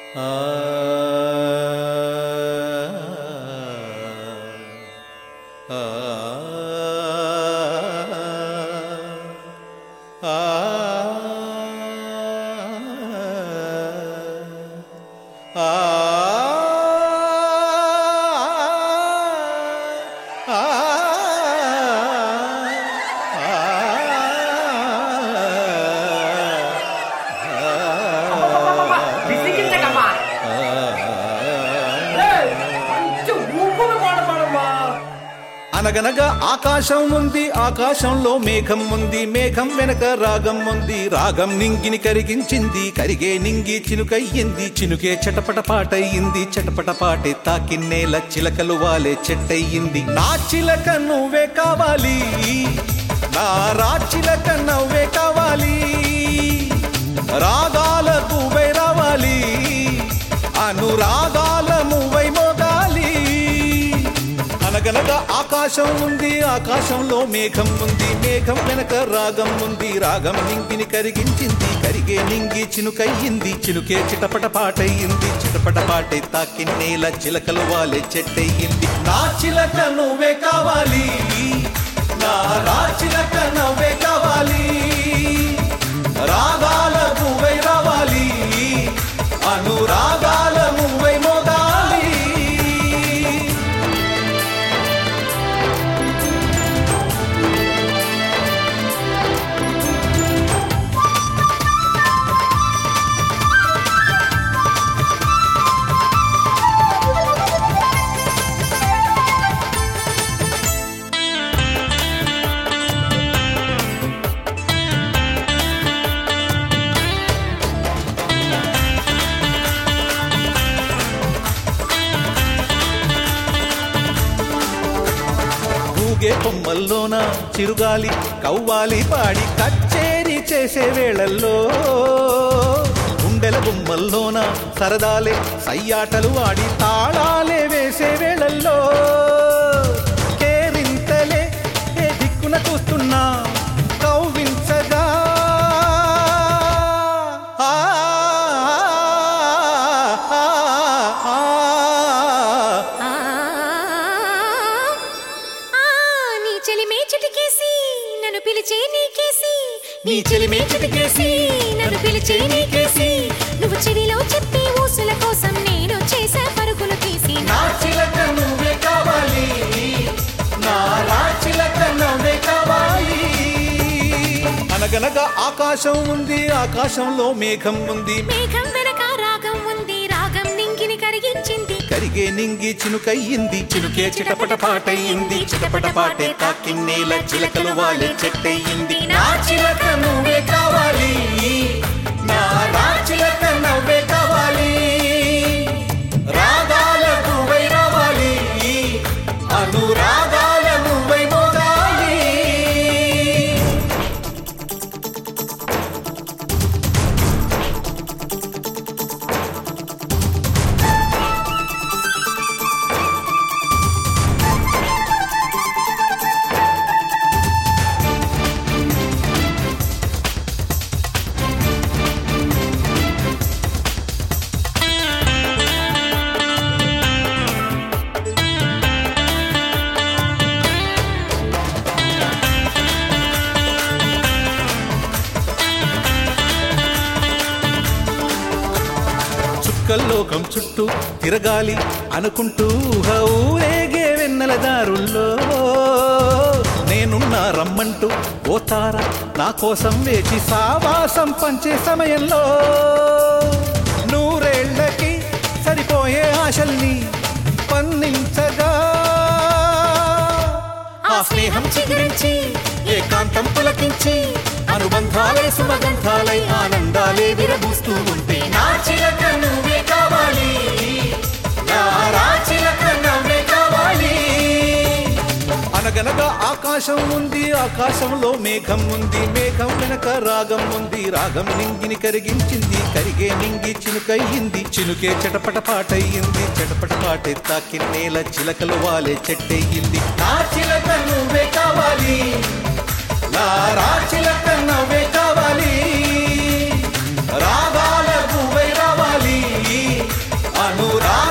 అనగనగా ఆకాశం ఉంది, ఆకాశంలో మేఘం ఉంది, మేఘం వెనక రాగం ఉంది, రాగం నింగిని కరిగించింది, కరిగే నింగి చినుకయ్యింది, చినుకే చటపట పాటయ్యింది, చటపట పాటే తాకిన్నేల చిలకలు వాలే చెట్టయ్యింది. నా చిలక నువ్వే కావాలి, నా రాచిలక నవ్వే కావాలి, రాగాల పువ్వై రావాలి, అనురాగాల మువ్వై మోగాలి. అనగనగా ఆకాశం ఉంది, ఆకాశంలో మేఘం ఉంది, మేఘం వెనక రాగం ఉంది, రాగం నింగిని కరిగించింది, కరిగే నింగి చినుకయ్యింది, చినుకే చిటపట పాటయ్యింది, చిటపట పాటే తాకిన్నేల చిలకలు వాలే చెట్టయ్యింది. నా చిలక నువ్వే కావాలి, నా రాచిలక నవ్వే కావాలి, రాగాల పువ్వై రావాలి, అనురాగాల మువ్వై మోగాలి. కొమ్మల్లోన చిరుగాలి కవ్వాలి పాడి కచ్చేరి చేసే వేళల్లో, గుండెల గుమ్మల్లోన సరదాలే సయ్యాటలు ఆడి తాళాలే వేసే వేళల్లో, కేరింతలే ఏ దిక్కున చూస్తున్నా కవ్వించగా, నీ చెలిమే చిటికేసి నన్ను పిలిచే నీకేసి, నువ్వు చెవిలో చెప్పే ఊసుల కోసం నేను చేసే పరుగులు తీసి. నా చిలక నువ్వే కావాలి, నా రాచిలక నవ్వే కావాలి. అనగనగా ఆకాశం ఉంది, ఆకాశంలో మేఘం ఉంది, మేఘం వెనక రాగం ఉంది, రాగం నింగిని కరిగించింది, కరిగే నింగి చినుకయ్యింది, చినుకే చిటపట పాటయ్యింది, చిటపట పాటే తాకిన్నేల చిలకలు వాలే చెట్టయ్యింది. నా చిలక నువ్వే కావాలి, నా రాచిలక నవ్వే కావాలి, రాగాల పువ్వై రావాలి, అనురాగాల మువ్వై మోగాలి. లోకం చుట్టూ తిరగాలి అనుకుంటూ ఊరేగే వెన్నెల దారుల్లో, నేనున్నా రమ్మంటూ ఓ తార నా కోసం వేచి సావాసం పంచే సమయంలో, నూరేళ్లకి సరిపోయే ఆశల్ని పండించగా, ఆ స్నేహం చిగురించి ఏకాంతం పులకించి, అనుబంధాలే సుమగంధాలై ఆనందాలే విరబూస్తూ ఉంటే. నా చిలక నువ్వే కావాలి, నా రాచిలక నవ్వే కావాలి. అనగనగా ఆకాశం ఉంది, ఆకాశంలో మేఘం ఉంది, మేఘం వెనక రాగం ఉంది, రాగం నింగిని కరిగించింది, కరిగే నింగి చినుకయ్యింది, చినుకే చటపట పాటయ్యింది, చటపట పాటే తాకిన్నేల చిలకలు వాలే చెట్టయ్యింది. నా చిలక నువ్వే కావాలి, నా రాచిలక నవ్వే కావాలి, రాగాల పువ్వై రావాలి, రా